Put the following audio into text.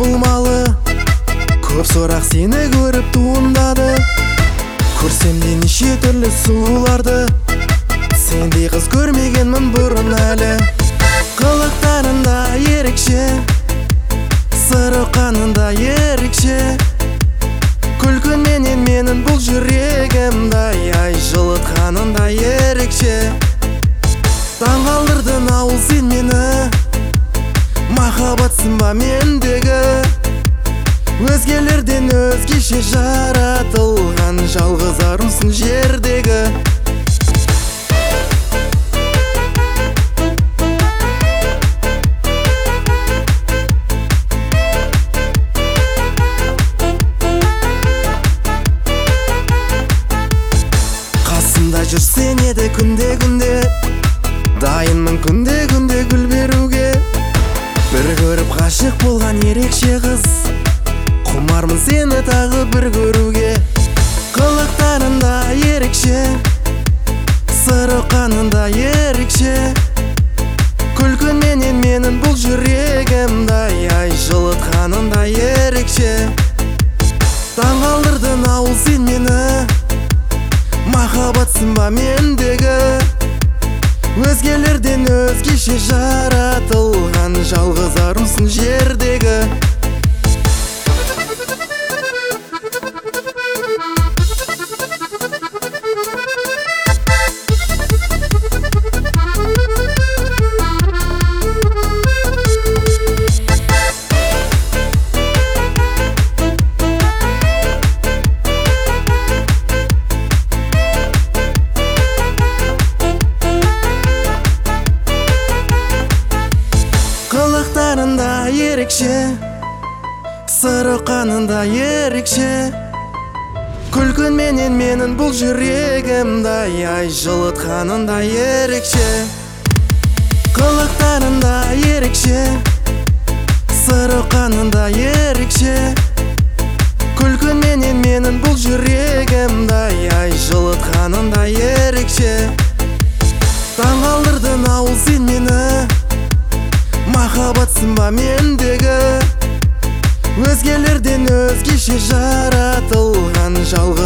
құбылмалы, көп сұрақ сені көріп туындады. Көрсем де неше түрлі сұлуларды, сендей қыз көрмегенмін бұрын әлі. Қылықтарында ерекше, сырыққанында ерекше, күлкінменен менің бұл жүрегімді ай жылытқанында ерекше. Таң қалдырдың ауыл сен мені, махаббатсың ба мендегі, өзгелерден өзгеше жаратылған жалғыз арусың жердегі. Қасымда жүрсең еді күнде-күнде, дайынмын күнде-күнде гүл беруге. Бір көріп ғашық болған ерекше қыз, құмармын сені тағы бір көруге. Қылықтарында ерекше, сырыққанында ерекше, күлкінменен менің бұл жүрегімді ай жылытқанында ерекше. Таң қалдырдың ауыл сен мені, махаббатсың ба мендегі, өзгелерден өзгеше жаратылған жалғыз арусың жердегі. Қылықтарында ерекше, сырыққанында ерекше, күлкінменен менің бұл жүрегімді ай жылытқанында ерекше. Қылықтарында ерекше, сырыққанында ерекше, күлкінменен менің бұл жүрегімді ай жылытқанында ерекше. Таң қалдырдың ауыл сен мені, махаббатсың ба мендегі, өзгелерден өзгеше жаратылған жалғыз